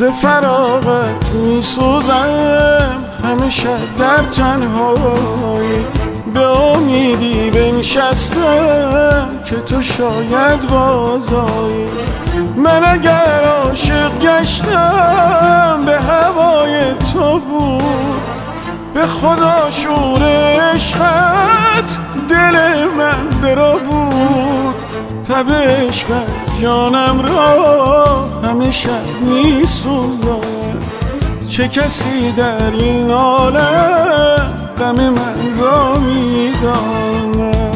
ز فراغت میسوزم همیشه در تنهایی، به امیدی بنشستم که تو شاید بازایی. من اگر عاشق گشتم به هوای تو بود، به خدا شور عشقت دل من برا بود. تب عشقت جانم را همیشه میسوزد، چه کسی در این عالم غم من را میداند.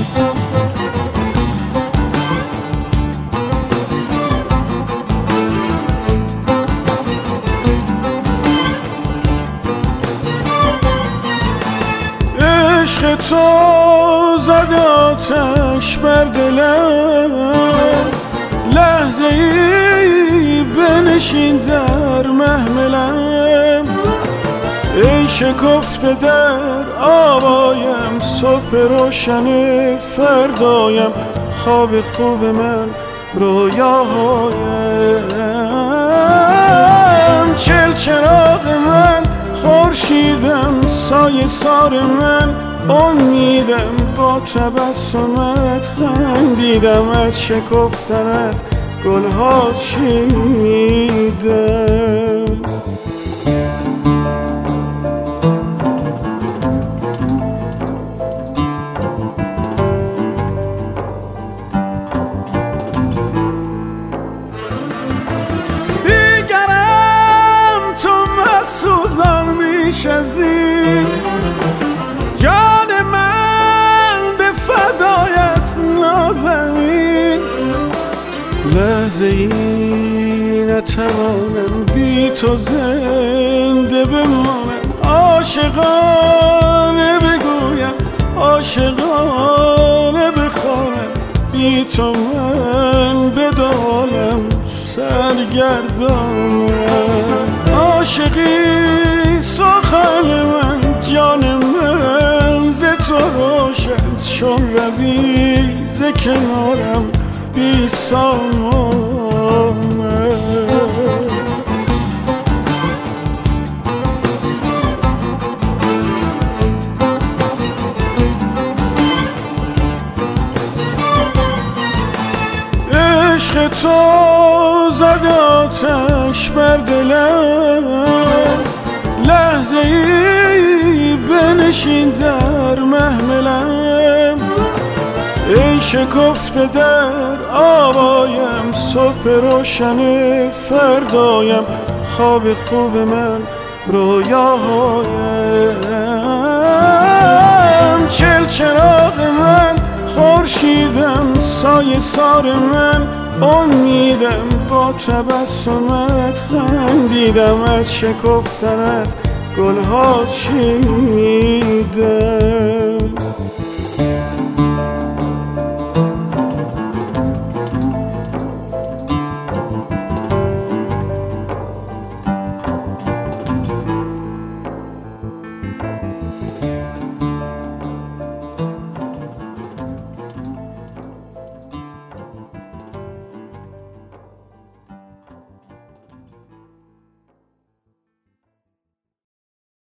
عشق تو زد آتش بر دلم، لحظه ای بنشین در محملم. ای شکفته در آوایم صبح روشن فردایم، خواب خوب من رویاهایم. چل چراغ من خورشیدم، سایه سار من امیدم، با تبسمت خندیدم، از شکفتنت گلها چیدم. دیگرم تو مسئولان بیش از این، جان من به فدایت نازنین. لحظه ای نتوانم بی تو زنده بمانم، عاشقانه بگویم عاشقانه بخوانم، بی تو من بدالم سرگردانم. عاشقی سخن من جان من ز تو روشن، چون روی ز کنارم بی سامانه. عشق تو زد آتش بر دلم، لحظه ای بنشین در محملم. ای شکفته در آوایم صبح روشن فردایم، خواب خوب من رویاهایم. چل چراغ من خورشیدم، سایه سار من امیدم، با تبسمت خندیدم، از شکفتنت گلها چیدم.